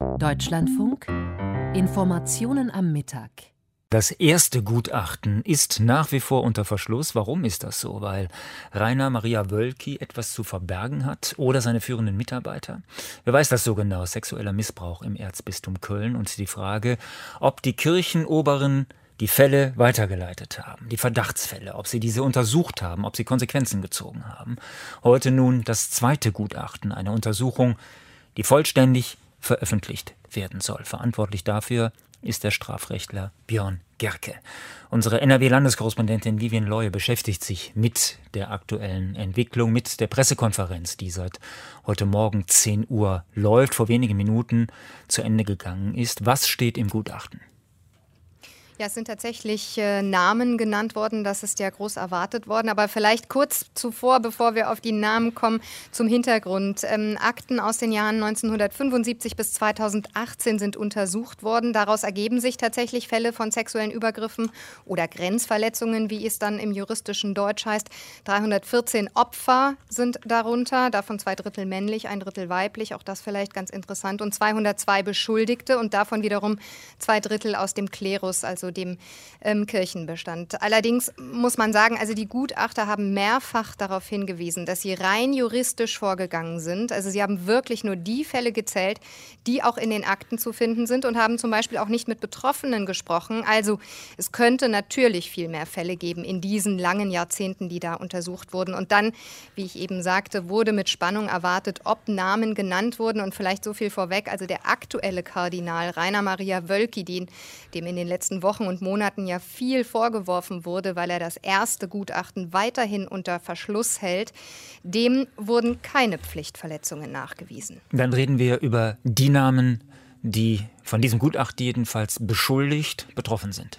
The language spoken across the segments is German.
Deutschlandfunk Informationen am Mittag. Das erste Gutachten ist nach wie vor unter Verschluss. Warum ist das so? Weil Rainer Maria Wölki etwas zu verbergen hat oder seine führenden Mitarbeiter? Wer weiß das so genau? Sexueller Missbrauch im Erzbistum Köln und die Frage, ob die Kirchenoberen die Fälle weitergeleitet haben, die Verdachtsfälle, ob sie diese untersucht haben, ob sie Konsequenzen gezogen haben. Heute nun das zweite Gutachten, eine Untersuchung, die vollständig veröffentlicht werden soll. Verantwortlich dafür ist der Strafrechtler Björn Gerke. Unsere NRW-Landeskorrespondentin Vivien Leue beschäftigt sich mit der aktuellen Entwicklung, mit der Pressekonferenz, die seit heute Morgen 10 Uhr läuft, vor wenigen Minuten zu Ende gegangen ist. Was steht im Gutachten? Ja, es sind tatsächlich Namen genannt worden, das ist ja groß erwartet worden. Aber vielleicht kurz zuvor, bevor wir auf die Namen kommen, zum Hintergrund. Akten aus den Jahren 1975 bis 2018 sind untersucht worden. Daraus ergeben sich tatsächlich Fälle von sexuellen Übergriffen oder Grenzverletzungen, wie es dann im juristischen Deutsch heißt. 314 Opfer sind darunter, davon 2/3 männlich, 1/3 weiblich, auch das vielleicht ganz interessant. Und 202 Beschuldigte und davon wiederum 2/3 aus dem Klerus, also dem Kirchenbestand. Allerdings muss man sagen, also die Gutachter haben mehrfach darauf hingewiesen, dass sie rein juristisch vorgegangen sind. Also sie haben wirklich nur die Fälle gezählt, die auch in den Akten zu finden sind und haben zum Beispiel auch nicht mit Betroffenen gesprochen. Also es könnte natürlich viel mehr Fälle geben in diesen langen Jahrzehnten, die da untersucht wurden. Und dann, wie ich eben sagte, wurde mit Spannung erwartet, ob Namen genannt wurden. Und vielleicht so viel vorweg, also der aktuelle Kardinal Rainer Maria Wölki, dem in den letzten Wochen und Monaten ja viel vorgeworfen wurde, weil er das erste Gutachten weiterhin unter Verschluss hält, dem wurden keine Pflichtverletzungen nachgewiesen. Dann reden wir über die Namen, die von diesem Gutachten jedenfalls beschuldigt betroffen sind.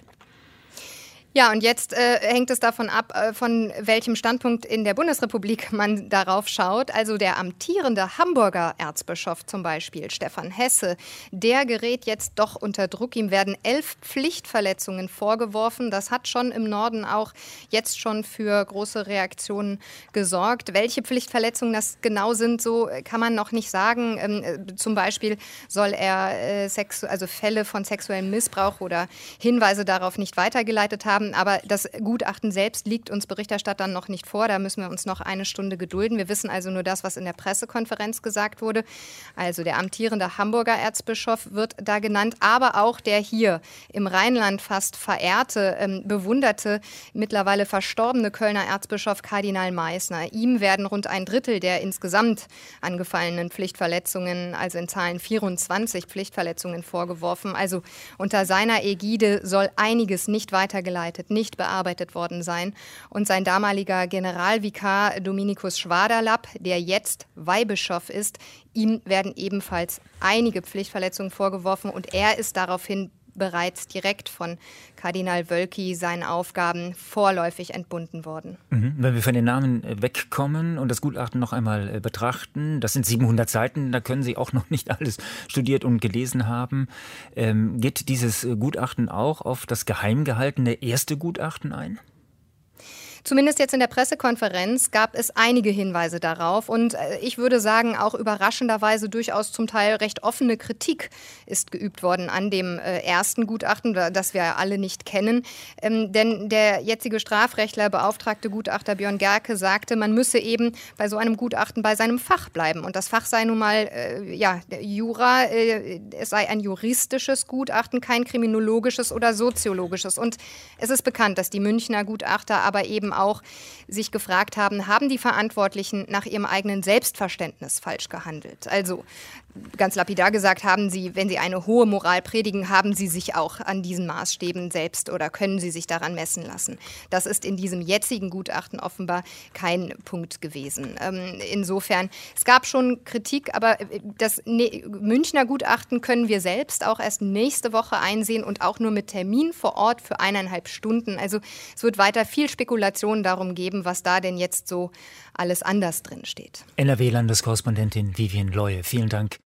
Ja, und jetzt hängt es davon ab, von welchem Standpunkt in der Bundesrepublik man darauf schaut. Also der amtierende Hamburger Erzbischof zum Beispiel, Stefan Hesse, der gerät jetzt doch unter Druck. Ihm werden 11 Pflichtverletzungen vorgeworfen. Das hat schon im Norden auch jetzt schon für große Reaktionen gesorgt. Welche Pflichtverletzungen das genau sind, so kann man noch nicht sagen. Zum Beispiel soll er Fälle von sexuellem Missbrauch oder Hinweise darauf nicht weitergeleitet haben. Aber das Gutachten selbst liegt uns Berichterstattern noch nicht vor. Da müssen wir uns noch eine Stunde gedulden. Wir wissen also nur das, was in der Pressekonferenz gesagt wurde. Also der amtierende Hamburger Erzbischof wird da genannt, aber auch der hier im Rheinland fast verehrte, bewunderte, mittlerweile verstorbene Kölner Erzbischof Kardinal Meissner. Ihm werden rund 1/3 der insgesamt angefallenen Pflichtverletzungen, also in Zahlen 24 Pflichtverletzungen vorgeworfen. Also unter seiner Ägide soll einiges nicht weitergeleitet, nicht bearbeitet worden sein. Und sein damaliger Generalvikar Dominikus Schwaderlapp, der jetzt Weihbischof ist, ihm werden ebenfalls einige Pflichtverletzungen vorgeworfen und er ist daraufhin bereits direkt von Kardinal Wölki seinen Aufgaben vorläufig entbunden worden. Wenn wir von den Namen wegkommen und das Gutachten noch einmal betrachten, das sind 700 Seiten, da können Sie auch noch nicht alles studiert und gelesen haben. Geht dieses Gutachten auch auf das geheim gehaltene erste Gutachten ein? Zumindest jetzt in der Pressekonferenz gab es einige Hinweise darauf und ich würde sagen, auch überraschenderweise durchaus zum Teil recht offene Kritik ist geübt worden an dem ersten Gutachten, das wir alle nicht kennen. Denn der jetzige Strafrechtler, beauftragte Gutachter Björn Gerke sagte, man müsse eben bei so einem Gutachten bei seinem Fach bleiben. Und das Fach sei nun mal Jura, es sei ein juristisches Gutachten, kein kriminologisches oder soziologisches. Und es ist bekannt, dass die Münchner Gutachter aber eben auch sich gefragt haben, haben die Verantwortlichen nach ihrem eigenen Selbstverständnis falsch gehandelt? Also ganz lapidar gesagt, haben sie, wenn sie eine hohe Moral predigen, haben sie sich auch an diesen Maßstäben selbst oder können sie sich daran messen lassen. Das ist in diesem jetzigen Gutachten offenbar kein Punkt gewesen. Insofern, es gab schon Kritik, aber das Münchner Gutachten können wir selbst auch erst nächste Woche einsehen und auch nur mit Termin vor Ort für 1,5 Stunden. Also es wird weiter viel Spekulation darum geben, was da denn jetzt so alles anders drin steht. NRW-Landeskorrespondentin Vivien Leue, vielen Dank